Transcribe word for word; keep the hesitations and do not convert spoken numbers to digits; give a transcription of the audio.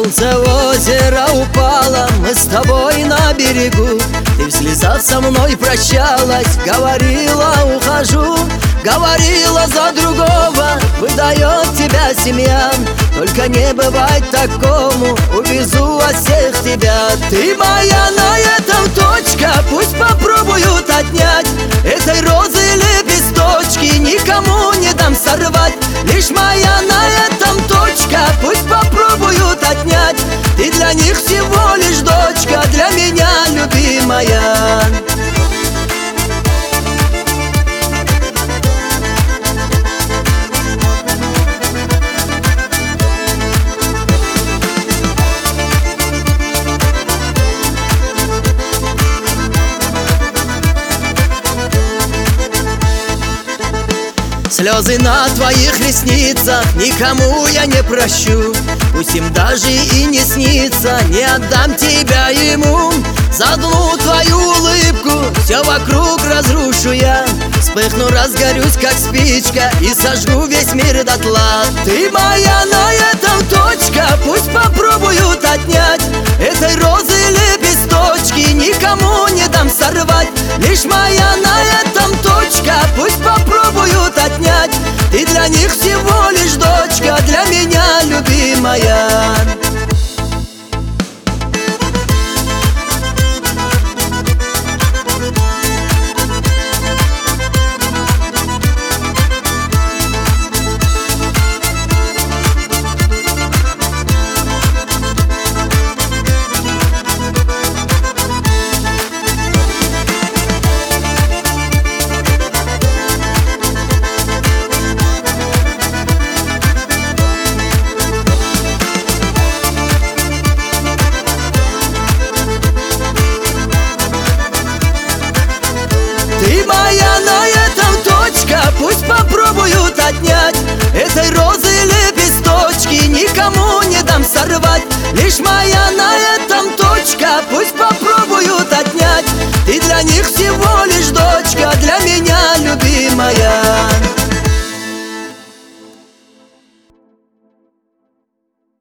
Солнце в озеро упало, мы с тобой на берегу. Ты в слезах со мной прощалась, говорила ухожу. Говорила за другого, выдает тебя семья. Только не бывает такому, увезу от всех тебя. Ты моя, на этом точка, пусть попробуют отнять. Этой розы лепесточки никому не дам сорвать. Лишь моя, на этом точка, пусть попробуют отнять. Ты для них всего лишь дочка, для меня любимая. Слезы на твоих ресницах никому я не прощу. Пусть им даже и не снится, не отдам тебя ему. За одну твою улыбку все вокруг разрушу я. Вспыхну, разгорюсь, как спичка, и сожгу весь мир дотла. Ты моя, на этом точка, пусть попробуют отнять. Этой розы лепесточки никому не дам сорвать. Лишь моя, на этом точка, пусть попробуют отнять. Ты для них всего лишь дочка, для меня любимая. Ты моя, на этом точка, пусть попробуют отнять. Этой розы лепесточки никому не дам сорвать. Лишь моя, на этом